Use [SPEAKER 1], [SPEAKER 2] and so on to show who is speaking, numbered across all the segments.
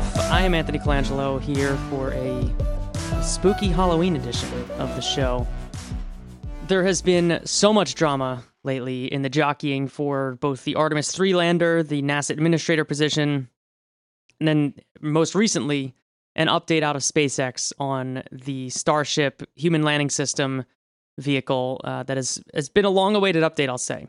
[SPEAKER 1] I am Anthony Colangelo here for a spooky Halloween edition of the show. There has been so much drama lately in the jockeying for both the Artemis 3 lander, the NASA administrator position, and then most recently, an update out of SpaceX on the Starship human landing system vehicle that has been a long-awaited update, I'll say.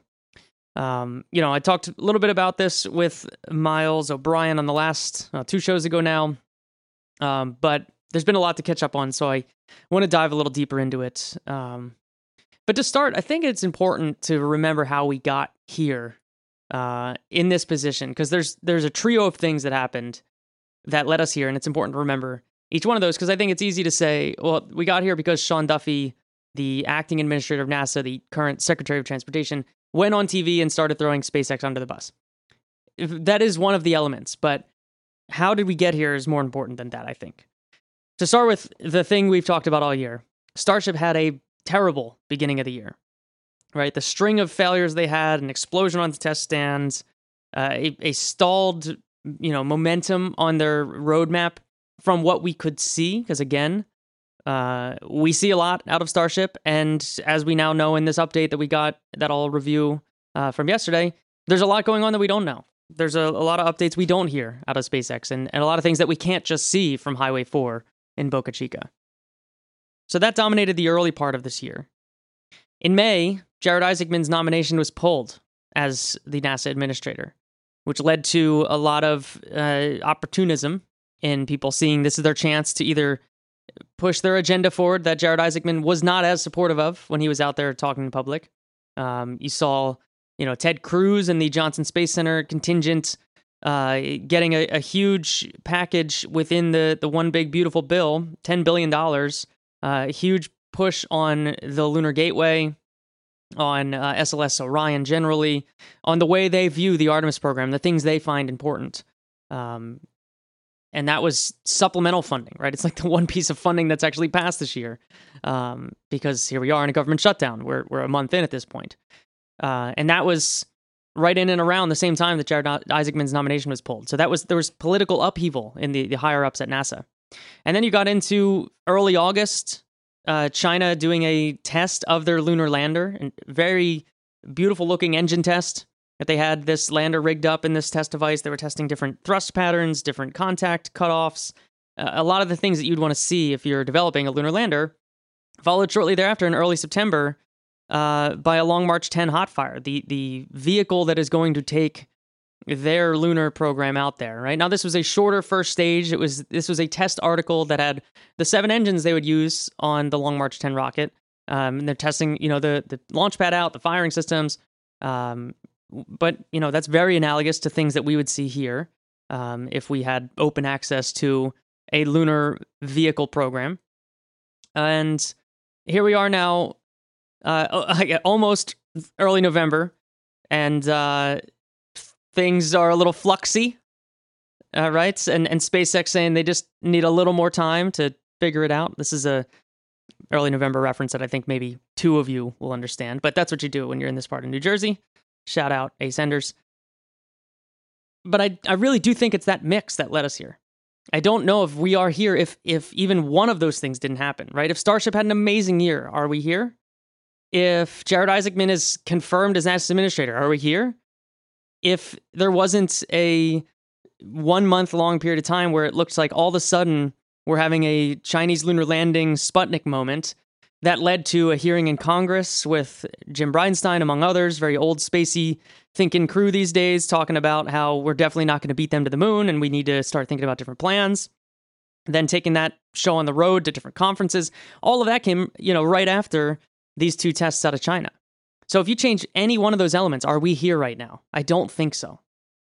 [SPEAKER 1] I talked a little bit about this with Miles O'Brien on the last 2 shows ago now, but there's been a lot to catch up on, so I want to dive a little deeper into it. But to start, I think it's important to remember how we got here in this position, because there's a trio of things that happened that led us here, and it's important to remember each one of those, because I think it's easy to say, well, we got here because Sean Duffy, the acting administrator of NASA, the current Secretary of Transportation, went on TV and started throwing SpaceX under the bus. That is one of the elements, but how did we get here is more important than that, I think. To start with the thing we've talked about all year, Starship had a terrible beginning of the year, right? The string of failures they had, an explosion on the test stands, a stalled, momentum on their roadmap from what we could see, because again, we see a lot out of Starship, and as we now know in this update that we got, that I'll review from yesterday, there's a lot going on that we don't know. There's a lot of updates we don't hear out of SpaceX, and a lot of things that we can't just see from Highway 4 in Boca Chica. So that dominated the early part of this year. In May, Jared Isaacman's nomination was pulled as the NASA administrator, which led to a lot of opportunism in people seeing this is their chance to either push their agenda forward that Jared Isaacman was not as supportive of when he was out there talking in public. You saw, Ted Cruz and the Johnson Space Center contingent getting a huge package within the One Big Beautiful Bill, $10 billion, a huge push on the Lunar Gateway, on SLS Orion generally, on the way they view the Artemis program, the things they find important. And that was supplemental funding, right? It's like the one piece of funding that's actually passed this year, because here we are in a government shutdown. We're a month in at this point. And that was right in and around the same time that Jared Isaacman's nomination was pulled. So there was political upheaval in the higher-ups at NASA. And then you got into early August, China doing a test of their lunar lander, and very beautiful-looking engine test. That they had this lander rigged up in this test device. They were testing different thrust patterns, different contact cutoffs, a lot of the things that you'd want to see if you're developing a lunar lander. Followed shortly thereafter in early September by a Long March 10 hot fire, the vehicle that is going to take their lunar program out there. Right now, this was a shorter first stage. This was a test article that had the 7 engines they would use on the Long March 10 rocket. And they're testing, the launch pad out, the firing systems. But, that's very analogous to things that we would see here if we had open access to a lunar vehicle program. And here we are now, almost early November, and things are a little fluxy, right? And SpaceX saying they just need a little more time to figure it out. This is a early November reference that I think maybe 2 of you will understand, but that's what you do when you're in this part of New Jersey. Shout out Ace Enders. But I really do think it's that mix that led us here. I don't know if we are here if even one of those things didn't happen, right? If Starship had an amazing year, are we here? If Jared Isaacman is confirmed as NASA administrator, are we here? If there wasn't a 1 month long period of time where it looks like all of a sudden we're having a Chinese lunar landing Sputnik moment, that led to a hearing in Congress with Jim Bridenstine, among others, very old spacey thinking crew these days, talking about how we're definitely not going to beat them to the moon and we need to start thinking about different plans. Then taking that show on the road to different conferences. All of that came, right after these 2 tests out of China. So if you change any one of those elements, are we here right now? I don't think so.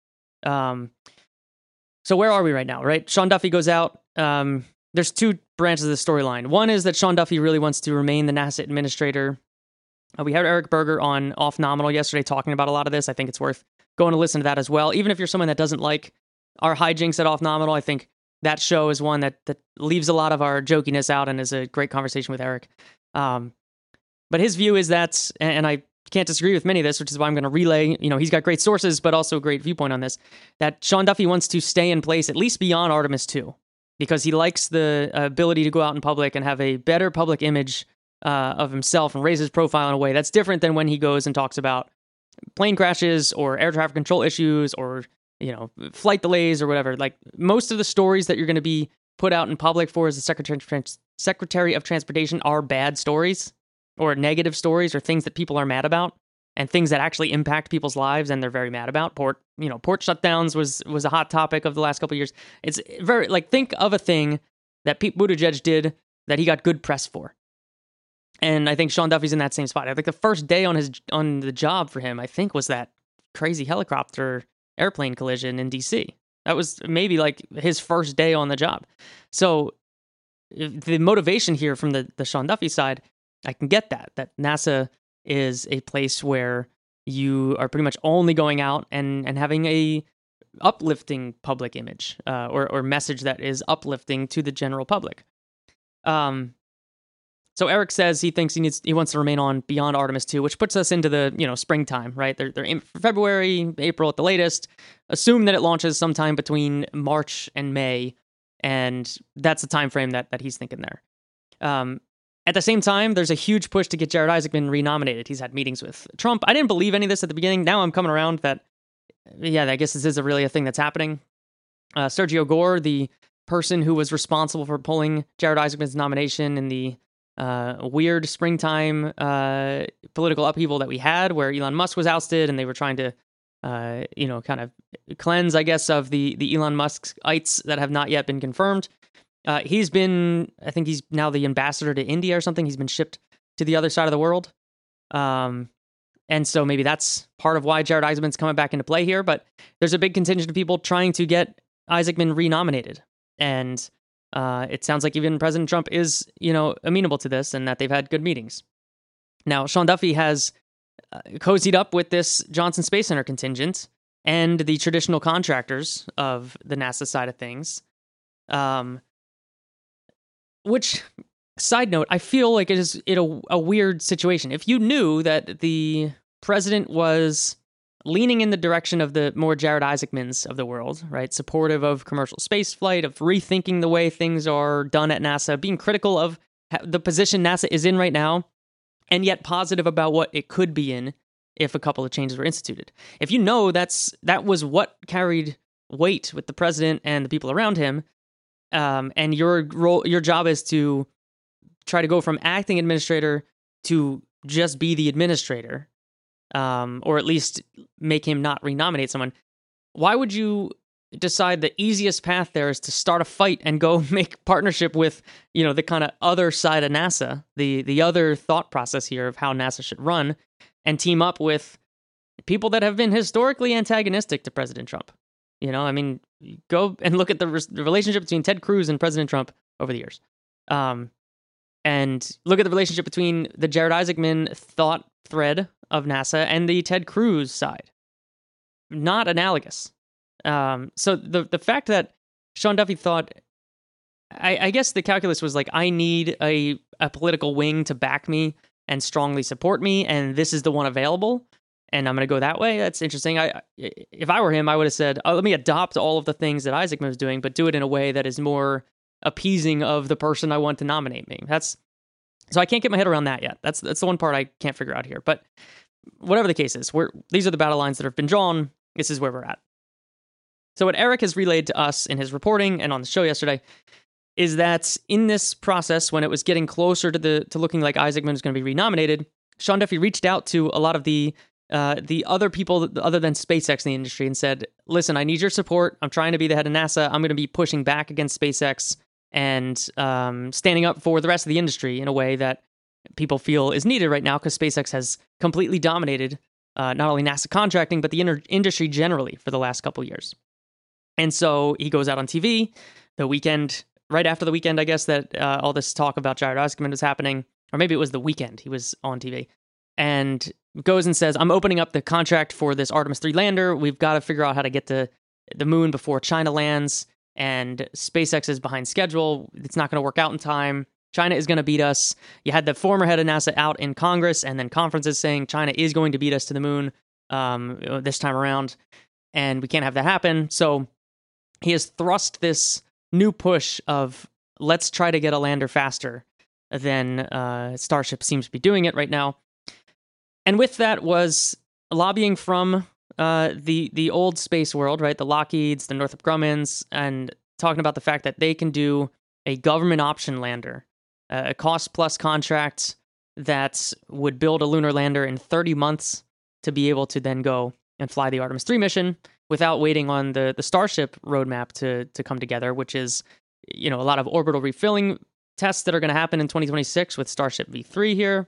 [SPEAKER 1] So where are we right now, right? Sean Duffy goes out. There's 2 branches of the storyline. One is that Sean Duffy really wants to remain the NASA administrator. We had Eric Berger on Off Nominal yesterday talking about a lot of this. I think it's worth going to listen to that as well. Even if you're someone that doesn't like our hijinks at Off Nominal, I think that show is one that leaves a lot of our jokiness out and is a great conversation with Eric. But his view is that, and I can't disagree with many of this, which is why I'm going to relay, he's got great sources, but also a great viewpoint on this, that Sean Duffy wants to stay in place at least beyond Artemis 2, because he likes the ability to go out in public and have a better public image of himself and raise his profile in a way that's different than when he goes and talks about plane crashes or air traffic control issues or, flight delays or whatever. Like, most of the stories that you're going to be put out in public for as the Secretary of Transportation are bad stories or negative stories or things that people are mad about and things that actually impact people's lives and they're very mad about. Port shutdowns was a hot topic of the last couple of years. It's very, think of a thing that Pete Buttigieg did that he got good press for. And I think Sean Duffy's in that same spot. I think the first day on the job for him, I think, was that crazy helicopter airplane collision in DC. That was maybe his first day on the job. So the motivation here from the Sean Duffy side, I can get that NASA is a place where you are pretty much only going out and having a uplifting public image or message that is uplifting to the general public. So Eric says he thinks he wants to remain on beyond Artemis 2, which puts us into the springtime, right? They're in February, April at the latest. Assume that it launches sometime between March and May, and that's the time frame that he's thinking there. At the same time, there's a huge push to get Jared Isaacman renominated. He's had meetings with Trump. I didn't believe any of this at the beginning. Now I'm coming around that, I guess this is really a thing that's happening. Sergio Gore, the person who was responsible for pulling Jared Isaacman's nomination in the weird springtime political upheaval that we had, where Elon Musk was ousted and they were trying to, kind of cleanse, I guess, of the Elon Muskites that have not yet been confirmed. I think he's now the ambassador to India or something. He's been shipped to the other side of the world. And so maybe that's part of why Jared Isaacman's coming back into play here. But there's a big contingent of people trying to get Isaacman renominated. And it sounds like even President Trump is, amenable to this and that they've had good meetings. Now, Sean Duffy has cozied up with this Johnson Space Center contingent and the traditional contractors of the NASA side of things. Which, side note, I feel like it is a weird situation. If you knew that the president was leaning in the direction of the more Jared Isaacmans of the world, right? Supportive of commercial space flight, of rethinking the way things are done at NASA, being critical of the position NASA is in right now, and yet positive about what it could be in if a couple of changes were instituted. If you know that was what carried weight with the president and the people around him, and your job is to try to go from acting administrator to just be the administrator, or at least make him not renominate someone, why would you decide the easiest path there is to start a fight and go make partnership with, the kind of other side of NASA, the other thought process here of how NASA should run, and team up with people that have been historically antagonistic to President Trump? Go and look at the relationship between Ted Cruz and President Trump over the years. And look at the relationship between the Jared Isaacman thought thread of NASA and the Ted Cruz side. Not analogous. So the fact that Sean Duffy thought, I guess the calculus was I need a political wing to back me and strongly support me, and this is the one available, and I'm going to go that way. That's interesting. If I were him, I would have said, let me adopt all of the things that Isaacman was doing, but do it in a way that is more appeasing of the person I want to nominate me. So I can't get my head around that yet. That's the one part I can't figure out here. But whatever the case is, these are the battle lines that have been drawn. This is where we're at. So what Eric has relayed to us in his reporting and on the show yesterday is that in this process, when it was getting closer to looking like Isaacman was going to be renominated, Sean Duffy reached out to a lot of the other people other than SpaceX in the industry and said, listen, I need your support. I'm trying to be the head of NASA. I'm going to be pushing back against SpaceX and standing up for the rest of the industry in a way that people feel is needed right now, because SpaceX has completely dominated not only NASA contracting, but the industry generally for the last couple of years. And so he goes out on TV the weekend, right after the weekend, I guess, that all this talk about Jared Isaacman was happening, or maybe it was the weekend he was on TV, and goes and says, I'm opening up the contract for this Artemis 3 lander. We've got to figure out how to get to the moon before China lands, and SpaceX is behind schedule. It's not going to work out in time. China is going to beat us. You had the former head of NASA out in Congress and then conferences saying China is going to beat us to the moon this time around, and we can't have that happen. So he has thrust this new push of let's try to get a lander faster than Starship seems to be doing it right now. And with that was lobbying from the old space world, right? The Lockheeds, the Northrop Grummans, and talking about the fact that they can do a government option lander, a cost-plus contract that would build a lunar lander in 30 months to be able to then go and fly the Artemis 3 mission without waiting on the Starship roadmap to come together, which is, a lot of orbital refilling tests that are going to happen in 2026 with Starship V3 here.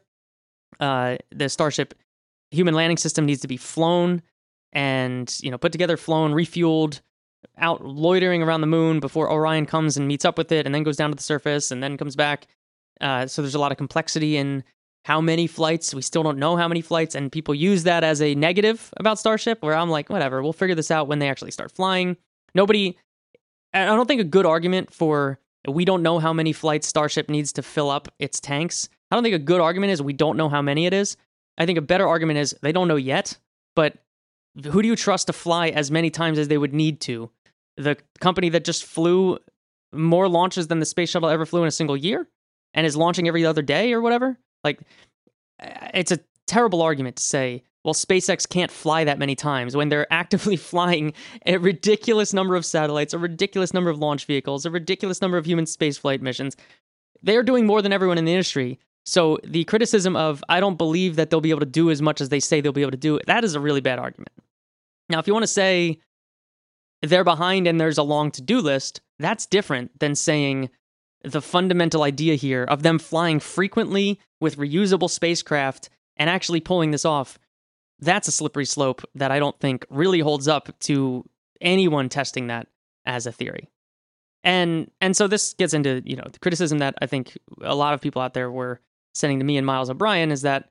[SPEAKER 1] The Starship human landing system needs to be flown and, put together, flown, refueled, out loitering around the moon before Orion comes and meets up with it and then goes down to the surface and then comes back. So there's a lot of complexity in how many flights. We still don't know how many flights, and people use that as a negative about Starship, where I'm like, whatever, we'll figure this out when they actually start flying. I don't think a good argument for we don't know how many flights Starship needs to fill up its tanks. I don't think a good argument is we don't know how many it is. I think a better argument is they don't know yet, but who do you trust to fly as many times as they would need to? The company that just flew more launches than the space shuttle ever flew in a single year and is launching every other day or whatever? Like, it's a terrible argument to say, well, SpaceX can't fly that many times when they're actively flying a ridiculous number of satellites, a ridiculous number of launch vehicles, a ridiculous number of human spaceflight missions. They're doing more than everyone in the industry. So the criticism of, I don't believe that they'll be able to do as much as they say they'll be able to do, that is a really bad argument. Now, if you want to say they're behind and there's a long to-do list, that's different than saying the fundamental idea here of them flying frequently with reusable spacecraft and actually pulling this off. That's a slippery slope that I don't think really holds up to anyone testing that as a theory. And so this gets into, the criticism that I think a lot of people out there were sending to me and Miles O'Brien is that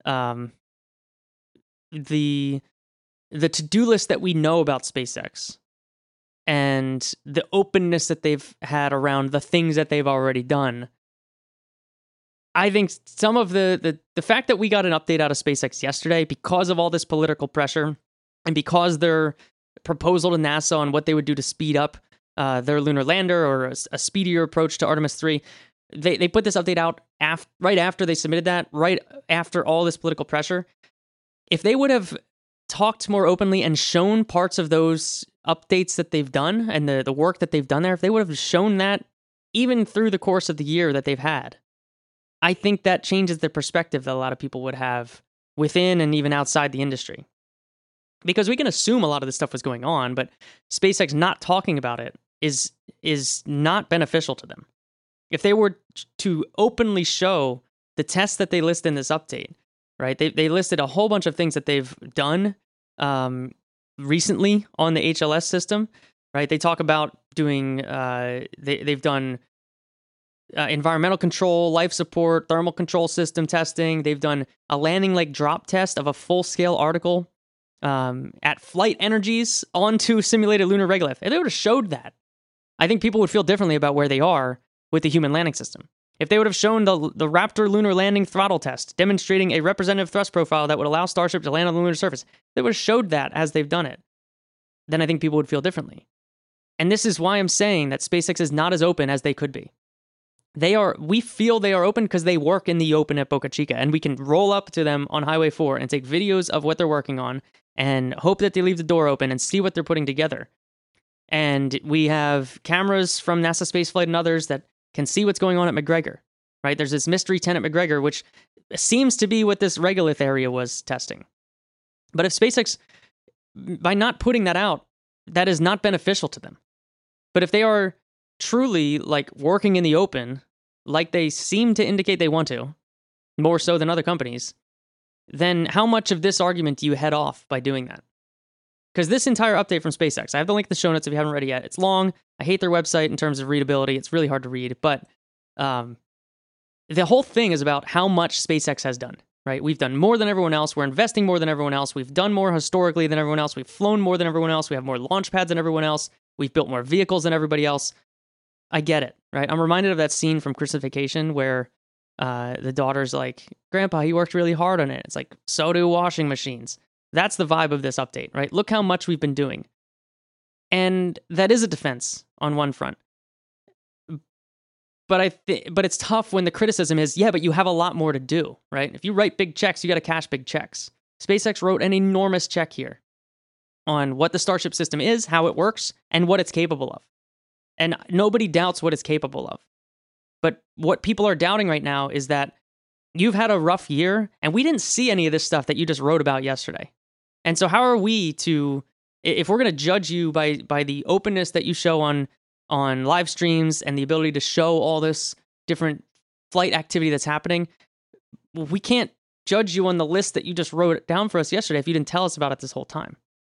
[SPEAKER 1] the to-do list that we know about SpaceX and the openness that they've had around the things that they've already done, I think some of the fact that we got an update out of SpaceX yesterday because of all this political pressure and because their proposal to NASA on what they would do to speed up their lunar lander or a speedier approach to Artemis 3, they put this update out right after they submitted that, right after all this political pressure. If they would have talked more openly and shown parts of those updates that they've done and the work that they've done there, if they would have shown that even through the course of the year that they've had, I think that changes the perspective that a lot of people would have within and even outside the industry. Because we can assume a lot of this stuff was going on, but SpaceX not talking about it is not beneficial to them. If they were to openly show the tests that they list in this update, right? They listed a whole bunch of things that they've done recently on the HLS system, right? They talk about doing, they've done environmental control, life support, thermal control system testing. They've done a landing leg drop test of a full-scale article at Flight Energies onto simulated lunar regolith. If they would have showed that, I think people would feel differently about where they are with the human landing system. If they would have shown the Raptor lunar landing throttle test, demonstrating a representative thrust profile that would allow Starship to land on the lunar surface, if they would have showed that as they've done it, then I think people would feel differently. And this is why I'm saying that SpaceX is not as open as they could be. We feel they are open because they work in the open at Boca Chica, and we can roll up to them on Highway 4 and take videos of what they're working on and hope that they leave the door open and see what they're putting together. And we have cameras from NASA Spaceflight and others that can see what's going on at McGregor, right? There's this mystery tent at McGregor, which seems to be what this regolith area was testing. But if SpaceX, by not putting that out, that is not beneficial to them. But if they are truly working in the open, like they seem to indicate they want to, more so than other companies, then how much of this argument do you head off by doing that? Because this entire update from SpaceX, I have the link in the show notes if you haven't read it yet. It's long. I hate their website in terms of readability. It's really hard to read. But the whole thing is about how much SpaceX has done, right? We've done more than everyone else. We're investing more than everyone else. We've done more historically than everyone else. We've flown more than everyone else. We have more launch pads than everyone else. We've built more vehicles than everybody else. I get it, right? I'm reminded of that scene from Christmas Vacation where the daughter's like, Grandpa, he worked really hard on it. It's like, so do washing machines. That's the vibe of this update, right? Look how much we've been doing. And that is a defense on one front. But but it's tough when the criticism is, yeah, but you have a lot more to do, right? If you write big checks, you got to cash big checks. SpaceX wrote an enormous check here on what the Starship system is, how it works, and what it's capable of. And nobody doubts what it's capable of. But what people are doubting right now is that you've had a rough year, and we didn't see any of this stuff that you just wrote about yesterday. And so how are we to, if we're going to judge you by the openness that you show on live streams and the ability to show all this different flight activity that's happening, we can't judge you on the list that you just wrote down for us yesterday if you didn't tell us about it this whole time.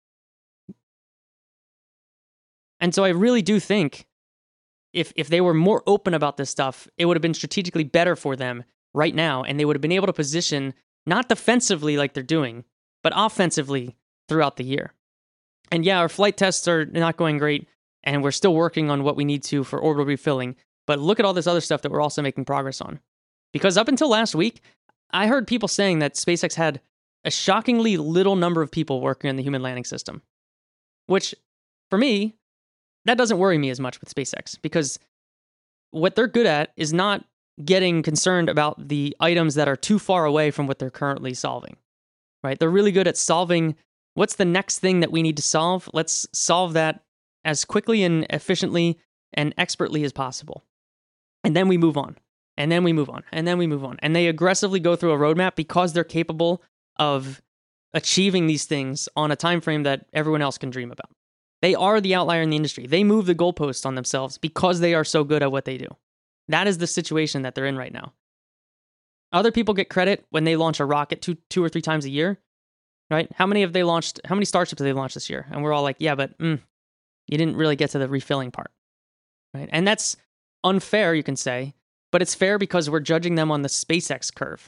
[SPEAKER 1] And so I really do think if they were more open about this stuff, it would have been strategically better for them right now, and they would have been able to position not defensively like they're doing, but offensively throughout the year. And yeah, our flight tests are not going great, and we're still working on what we need to for orbital refilling, but look at all this other stuff that we're also making progress on. Because up until last week, I heard people saying that SpaceX had a shockingly little number of people working on the human landing system, which, for me, that doesn't worry me as much with SpaceX, because what they're good at is not getting concerned about the items that are too far away from what they're currently solving, right? They're really good at solving what's the next thing that we need to solve. Let's solve that as quickly and efficiently and expertly as possible. And then we move on. And then we move on. And then we move on. And they aggressively go through a roadmap because they're capable of achieving these things on a time frame that everyone else can dream about. They are the outlier in the industry. They move the goalposts on themselves because they are so good at what they do. That is the situation that they're in right now. Other people get credit when they launch a rocket two or three times a year, right? How many Starships have they launched this year? And we're all like, yeah, but you didn't really get to the refilling part, right? And that's unfair, you can say, but it's fair because we're judging them on the SpaceX curve.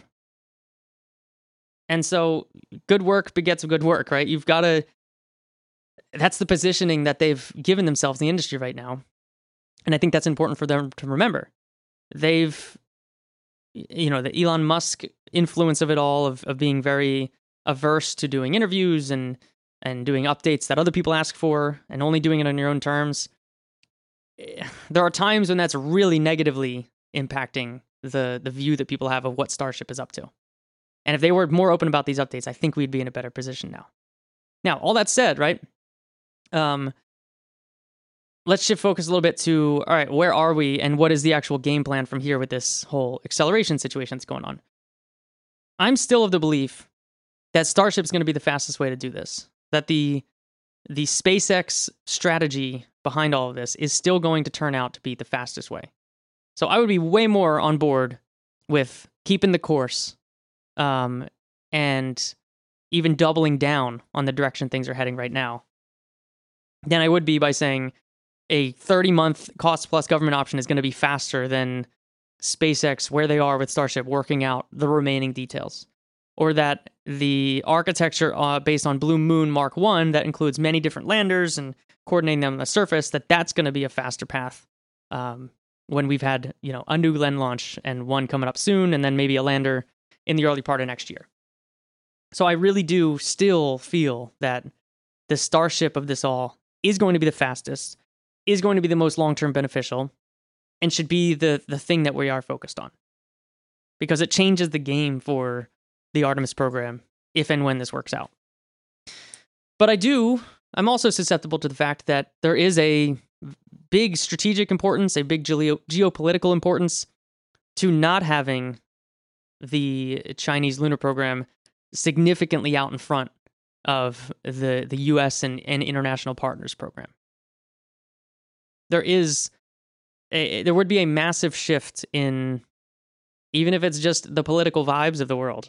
[SPEAKER 1] And so good work begets good work, right? You've got to, that's the positioning that they've given themselves in the industry right now. And I think that's important for them to remember. They've, the Elon Musk influence of it all, of being very averse to doing interviews and doing updates that other people ask for and only doing it on your own terms. There are times when that's really negatively impacting the view that people have of what Starship is up to. And if they were more open about these updates, I think we'd be in a better position now. Now, all that said, right? Let's shift focus a little bit to, all right, where are we and what is the actual game plan from here with this whole acceleration situation that's going on? I'm still of the belief that Starship is going to be the fastest way to do this. That the SpaceX strategy behind all of this is still going to turn out to be the fastest way. So I would be way more on board with keeping the course and even doubling down on the direction things are heading right now than I would be by saying a 30-month cost-plus government option is going to be faster than SpaceX, where they are with Starship, working out the remaining details. Or that the architecture based on Blue Moon Mark 1 that includes many different landers and coordinating them on the surface, that's going to be a faster path when we've had a New Glenn launch and one coming up soon, and then maybe a lander in the early part of next year. So I really do still feel that the Starship of this all is going to be the fastest, is going to be the most long-term beneficial, and should be the thing that we are focused on. Because it changes the game for the Artemis program, if and when this works out. But I'm also susceptible to the fact that there is a big strategic importance, a big geopolitical importance to not having the Chinese lunar program significantly out in front of the US and international partners program. There would be a massive shift in, even if it's just the political vibes of the world.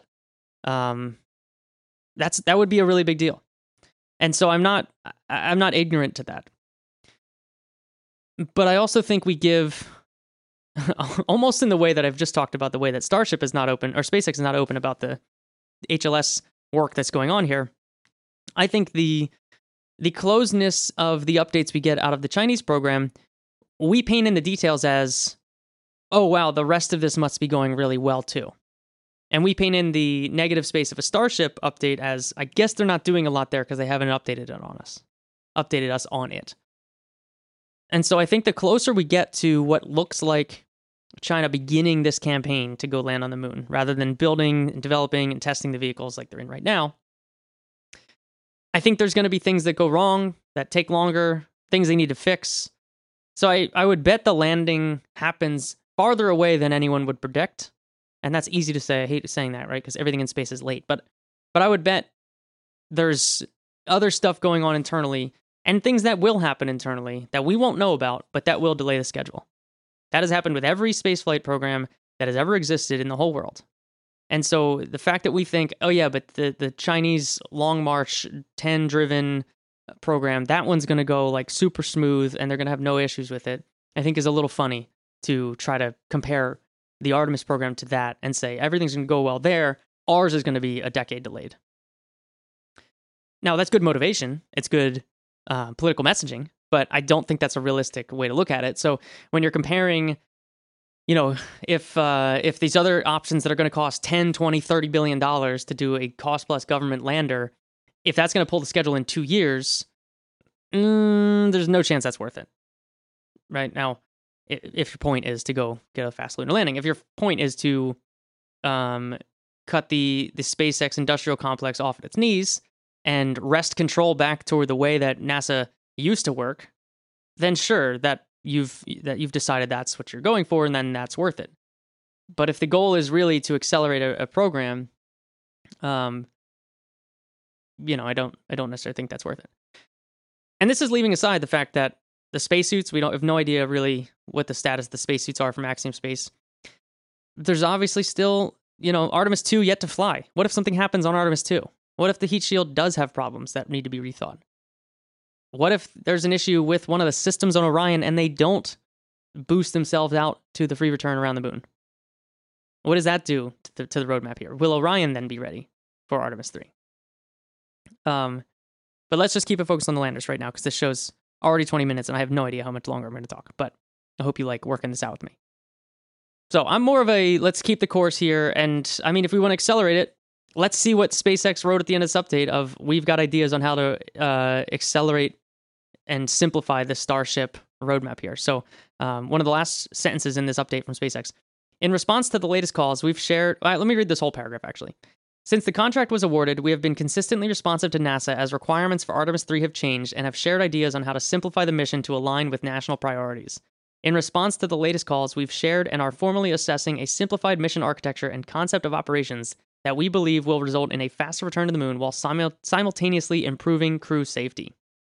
[SPEAKER 1] That would be a really big deal. And so I'm not ignorant to that. But I also think we give, almost in the way that I've just talked about, the way that Starship is not open, or SpaceX is not open about the HLS work that's going on here. I think the closeness of the updates we get out of the Chinese program we paint in the details as, oh, wow, the rest of this must be going really well, too. And we paint in the negative space of a Starship update as, I guess they're not doing a lot there because they haven't updated us on it. And so I think the closer we get to what looks like China beginning this campaign to go land on the moon, rather than building and developing and testing the vehicles like they're in right now, I think there's going to be things that go wrong, that take longer, things they need to fix. So I would bet the landing happens farther away than anyone would predict. And that's easy to say. I hate saying that, right? Because everything in space is late. But I would bet there's other stuff going on internally and things that will happen internally that we won't know about, but that will delay the schedule. That has happened with every spaceflight program that has ever existed in the whole world. And so the fact that we think, oh yeah, but the Chinese Long March 10-driven program, that one's going to go like super smooth and they're going to have no issues with it, I think is a little funny to try to compare the Artemis program to that and say everything's going to go well there. Ours is going to be a decade delayed. Now, that's good motivation. It's good political messaging, but I don't think that's a realistic way to look at it. So when you're comparing, if these other options that are going to cost 10, 20, 30 billion dollars to do a cost plus government lander, if that's going to pull the schedule in 2 years, there's no chance that's worth it. Right now, if your point is to go get a fast lunar landing, if your point is to cut the SpaceX industrial complex off at its knees and wrest control back toward the way that NASA used to work, then sure, that you've decided that's what you're going for, and then that's worth it. But if the goal is really to accelerate a program, I don't necessarily think that's worth it. And this is leaving aside the fact that the spacesuits, we don't have no idea really what the status of the spacesuits are from Axiom Space. There's obviously still, Artemis 2 yet to fly. What if something happens on Artemis 2? What if the heat shield does have problems that need to be rethought? What if there's an issue with one of the systems on Orion and they don't boost themselves out to the free return around the moon? What does that do to the roadmap here? Will Orion then be ready for Artemis 3? But let's just keep it focused on the landers right now because this show's already 20 minutes and I have no idea how much longer I'm going to talk. But I hope you like working this out with me. So I'm more of a let's keep the course here. And I mean, if we want to accelerate it, let's see what SpaceX wrote at the end of this update of we've got ideas on how to accelerate and simplify the Starship roadmap here. So one of the last sentences in this update from SpaceX. In response to the latest calls, we've shared... let me read this whole paragraph, actually. Since the contract was awarded, we have been consistently responsive to NASA as requirements for Artemis 3 have changed and have shared ideas on how to simplify the mission to align with national priorities. In response to the latest calls, we've shared and are formally assessing a simplified mission architecture and concept of operations that we believe will result in a faster return to the moon while simultaneously improving crew safety.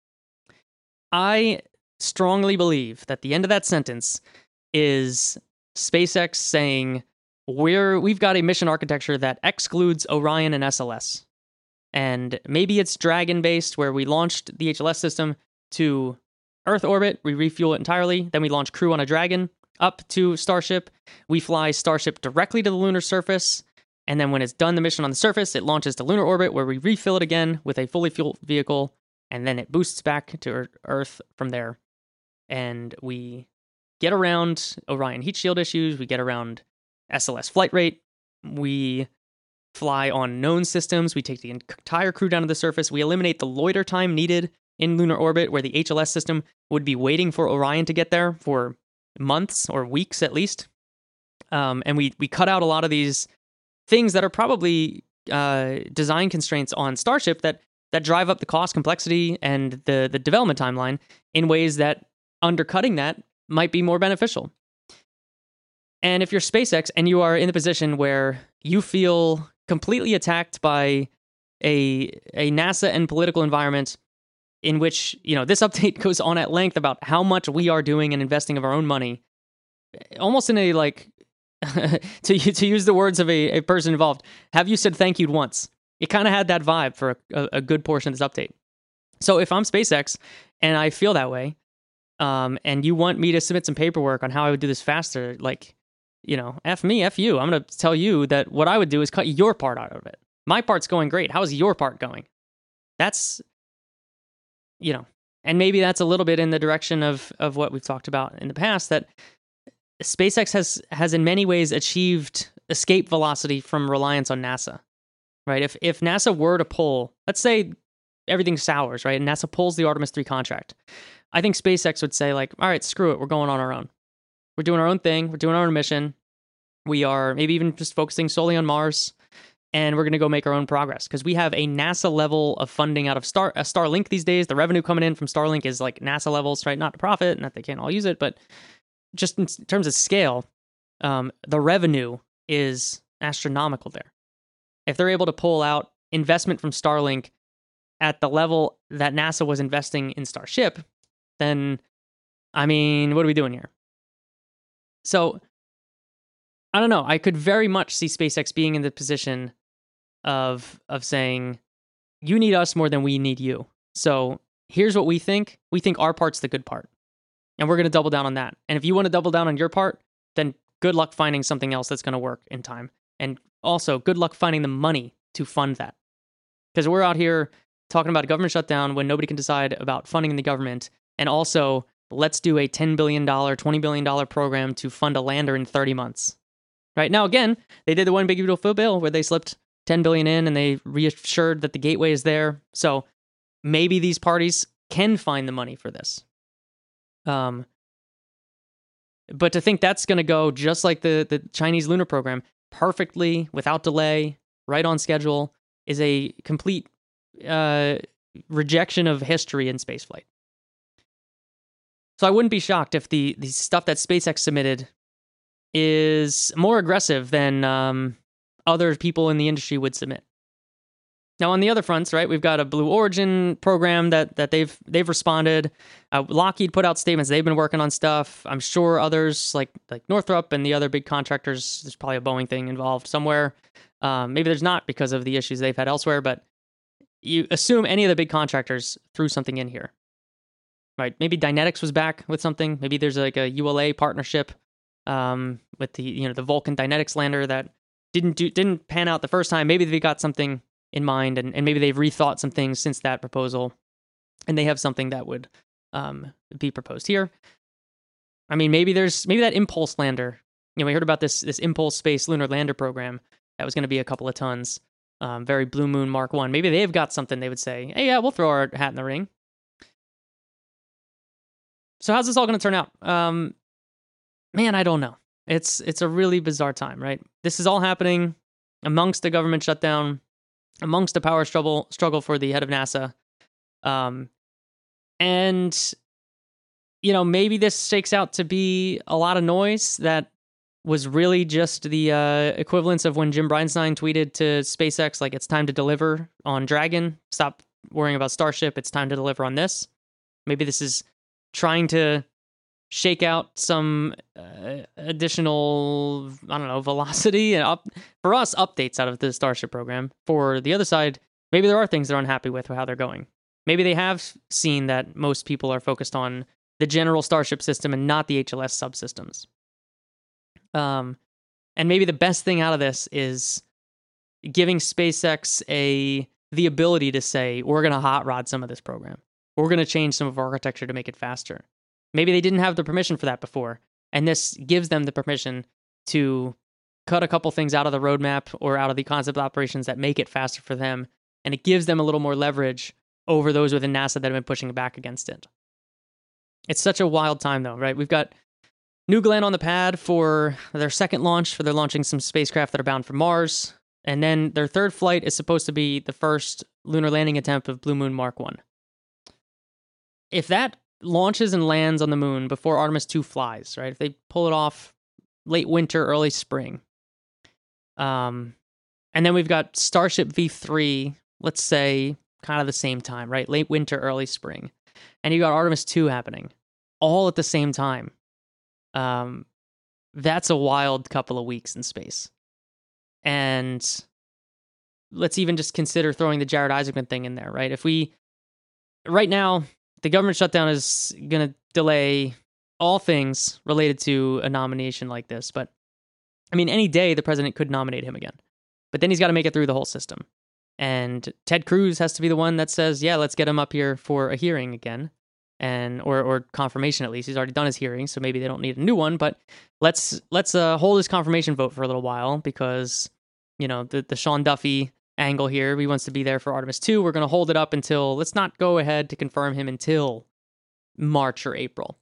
[SPEAKER 1] I strongly believe that the end of that sentence is SpaceX saying we've got a mission architecture that excludes Orion and SLS. And maybe it's Dragon based where we launched the HLS system to Earth orbit, we refuel it entirely, then we launch crew on a Dragon up to Starship, we fly Starship directly to the lunar surface, and then when it's done the mission on the surface, it launches to lunar orbit where we refill it again with a fully fueled vehicle, and then it boosts back to Earth from there. And we get around Orion heat shield issues, we get around SLS flight rate, we fly on known systems, we take the entire crew down to the surface, we eliminate the loiter time needed in lunar orbit where the HLS system would be waiting for Orion to get there for months or weeks at least. And we cut out a lot of these things that are probably design constraints on Starship that drive up the cost, complexity, and the development timeline in ways that undercutting that might be more beneficial. And if you're SpaceX and you are in the position where you feel completely attacked by a NASA and political environment in which, this update goes on at length about how much we are doing and investing of our own money, almost in a, to use the words of a person involved, have you said thank you once? It kind of had that vibe for a good portion of this update. So if I'm SpaceX and I feel that way, and you want me to submit some paperwork on how I would do this faster, F me, F you. I'm going to tell you that what I would do is cut your part out of it. My part's going great. How is your part going? That's, And maybe that's a little bit in the direction of what we've talked about in the past, that SpaceX has in many ways achieved escape velocity from reliance on NASA, right? If NASA were to pull, let's say everything sours, right, and NASA pulls the Artemis 3 contract, I think SpaceX would say, like, all right, screw it, we're going on our own. We're doing our own thing. We're doing our own mission. We are maybe even just focusing solely on Mars, and we're going to go make our own progress because we have a NASA level of funding out of Starlink these days. The revenue coming in from Starlink is like NASA levels, right? Not to profit, not they can't all use it, but just in terms of scale, the revenue is astronomical there. If they're able to pull out investment from Starlink at the level that NASA was investing in Starship, then, I mean, what are we doing here? So, I don't know. I could very much see SpaceX being in the position of saying, you need us more than we need you. So here's what we think. We think our part's the good part. And we're going to double down on that. And if you want to double down on your part, then good luck finding something else that's going to work in time. And also, good luck finding the money to fund that. Because we're out here talking about a government shutdown when nobody can decide about funding the government. And also, let's do a $10 billion, $20 billion program to fund a lander in 30 months. Right now, again, they did the one big beautiful bill where they slipped $10 billion in and they reassured that the gateway is there. So maybe these parties can find the money for this. But to think that's going to go just like the Chinese lunar program, perfectly, without delay, right on schedule, is a complete rejection of history in spaceflight. So I wouldn't be shocked if the stuff that SpaceX submitted is more aggressive than other people in the industry would submit. Now, on the other fronts, right, we've got a Blue Origin program that they've responded. Lockheed put out statements. They've been working on stuff. I'm sure others like Northrop and the other big contractors, there's probably a Boeing thing involved somewhere. Maybe there's not because of the issues they've had elsewhere, but you assume any of the big contractors threw something in here. Right? Maybe Dynetics was back with something. Maybe there's like a ULA partnership with the Vulcan Dynetics lander that didn't pan out the first time. Maybe they got something in mind, and maybe they've rethought some things since that proposal, and they have something that would be proposed here. I mean, maybe that Impulse lander. We heard about this Impulse Space lunar lander program that was going to be a couple of tons, very Blue Moon Mark 1. Maybe they've got something they would say, hey, yeah, we'll throw our hat in the ring. So how's this all going to turn out? Man, I don't know. It's a really bizarre time, right? This is all happening amongst the government shutdown, amongst the power struggle for the head of NASA. And, maybe this shakes out to be a lot of noise that was really just the equivalence of when Jim Bridenstine tweeted to SpaceX, like, it's time to deliver on Dragon. Stop worrying about Starship. It's time to deliver on this. Maybe this is trying to shake out some additional, velocity and for us, updates out of the Starship program. For the other side, maybe there are things they're unhappy with how they're going. Maybe they have seen that most people are focused on the general Starship system and not the HLS subsystems. And maybe the best thing out of this is giving SpaceX the ability to say, we're going to hot rod some of this program. We're going to change some of our architecture to make it faster. Maybe they didn't have the permission for that before, and this gives them the permission to cut a couple things out of the roadmap or out of the concept operations that make it faster for them, and it gives them a little more leverage over those within NASA that have been pushing back against it. It's such a wild time, though, right? We've got New Glenn on the pad for their second launch, for they're launching some spacecraft that are bound for Mars, and then their third flight is supposed to be the first lunar landing attempt of Blue Moon Mark 1. If that launches and lands on the moon before Artemis 2 flies, right? If they pull it off late winter, early spring. And then we've got Starship V3, let's say kind of the same time, right? Late winter, early spring. And you got Artemis 2 happening all at the same time. That's a wild couple of weeks in space. And let's even just consider throwing the Jared Isaacman thing in there, right? Right now, the government shutdown is going to delay all things related to a nomination like this. But, any day the president could nominate him again. But then he's got to make it through the whole system. And Ted Cruz has to be the one that says, yeah, let's get him up here for a hearing again. and or confirmation at least. He's already done his hearing, so maybe they don't need a new one. But let's hold his confirmation vote for a little while because the Sean Duffy angle here. He wants to be there for Artemis 2. We're going to hold it up until, let's not go ahead to confirm him until March or April.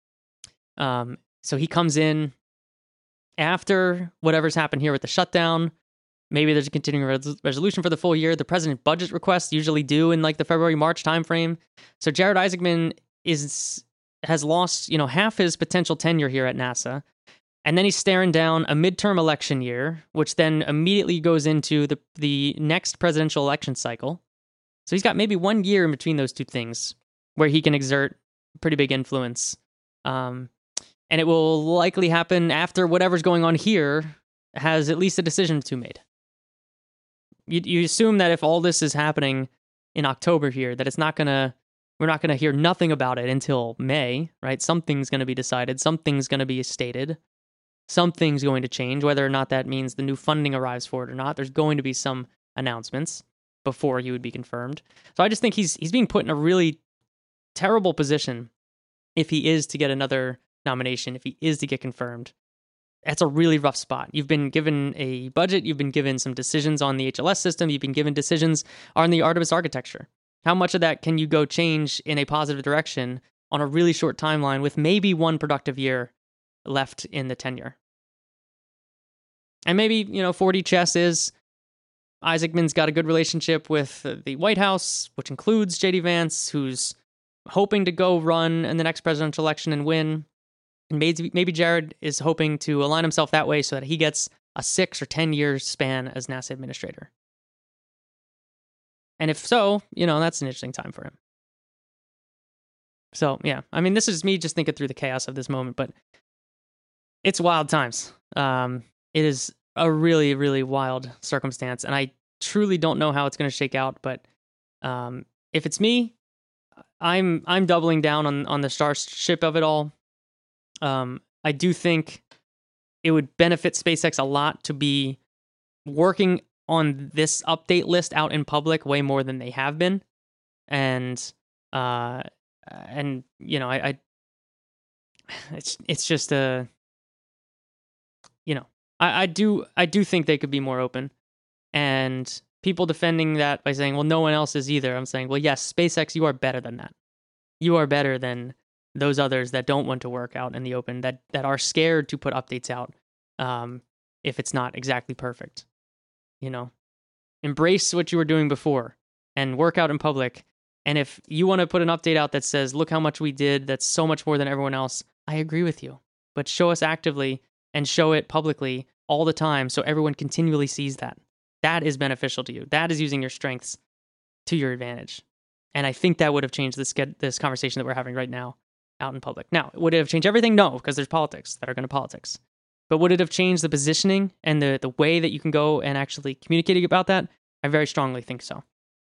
[SPEAKER 1] So he comes in after whatever's happened here with the shutdown. Maybe there's a continuing resolution for the full year. The president budget requests usually do in like the February-March timeframe. So Jared Isaacman has lost, half his potential tenure here at NASA. And then he's staring down a midterm election year, which then immediately goes into the next presidential election cycle. So he's got maybe 1 year in between those two things where he can exert pretty big influence. And it will likely happen after whatever's going on here has at least a decision or two made. You assume that if all this is happening in October here, that we're not gonna hear nothing about it until May, right? Something's gonna be decided, something's gonna be stated, something's going to change, whether or not that means the new funding arrives for it or not. There's going to be some announcements before he would be confirmed. So I just think he's being put in a really terrible position if he is to get another nomination, if he is to get confirmed. That's a really rough spot. You've been given a budget, you've been given some decisions on the HLS system, you've been given decisions on the Artemis architecture. How much of that can you go change in a positive direction on a really short timeline with maybe one productive year left in the tenure? And maybe, 4D chess is Isaacman's got a good relationship with the White House, which includes JD Vance, who's hoping to go run in the next presidential election and win. And maybe Jared is hoping to align himself that way so that he gets a 6 or 10 year span as NASA administrator. And if so, that's an interesting time for him. So, yeah, I mean, this is me just thinking through the chaos of this moment, but it's wild times. It is a really, really wild circumstance, and I truly don't know how it's going to shake out, but if it's me, I'm doubling down on the starship of it all. I do think it would benefit SpaceX a lot to be working on this update list out in public way more than they have been, and it's just a, I do think they could be more open, and people defending that by saying, well, no one else is either. I'm saying, well, yes, SpaceX, you are better than that. You are better than those others that don't want to work out in the open, that are scared to put updates out if it's not exactly perfect. Embrace what you were doing before and work out in public. And if you want to put an update out that says, look how much we did, that's so much more than everyone else, I agree with you. But show us actively and show it publicly all the time so everyone continually sees that. That is beneficial to you. That is using your strengths to your advantage. And I think that would have changed this conversation that we're having right now out in public. Now, would it have changed everything? No, because there's politics that are going to politics. But would it have changed the positioning and the way that you can go and actually communicate about that? I very strongly think so.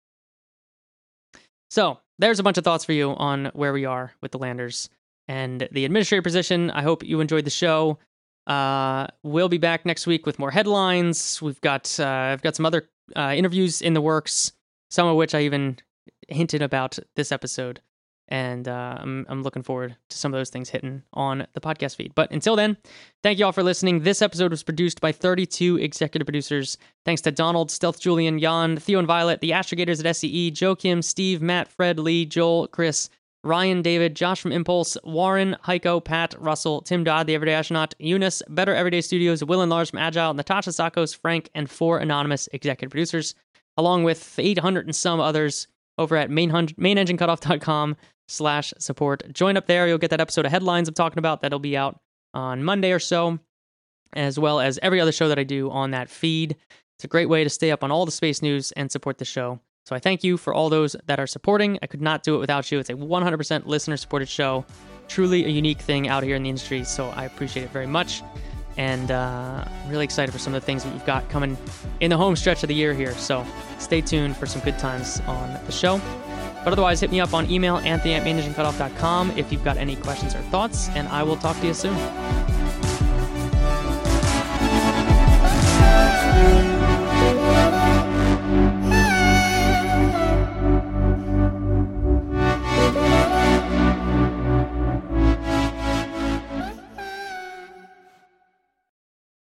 [SPEAKER 1] So there's a bunch of thoughts for you on where we are with the landers and the administrator position. I hope you enjoyed the show. We'll be back next week with more headlines. I've got some other interviews in the works, some of which I even hinted about this episode. And I'm looking forward to some of those things hitting on the podcast feed. But until then, thank you all for listening. This episode was produced by 32 executive producers. Thanks to Donald, Stealth Julian, Jan, Theo and Violet, the Astrogators at SCE, Joe Kim, Steve, Matt, Fred, Lee, Joel, Chris, Ryan, David, Josh from Impulse, Warren, Heiko, Pat, Russell, Tim Dodd, the Everyday Astronaut, Eunice, Better Everyday Studios, Will and Lars from Agile, Natasha Sakos, Frank, and 4 anonymous executive producers, along with 800 and some others over at mainenginecutoff.com/support. Join up there. You'll get that episode of Headlines I'm talking about. That'll be out on Monday or so, as well as every other show that I do on that feed. It's a great way to stay up on all the space news and support the show. So I thank you for all those that are supporting. I could not do it without you. It's a 100% listener-supported show. Truly a unique thing out here in the industry, so I appreciate it very much. And I'm really excited for some of the things that we've got coming in the home stretch of the year here. So stay tuned for some good times on the show. But otherwise, hit me up on email, anthony@mainenginecutoff.com if you've got any questions or thoughts, and I will talk to you soon.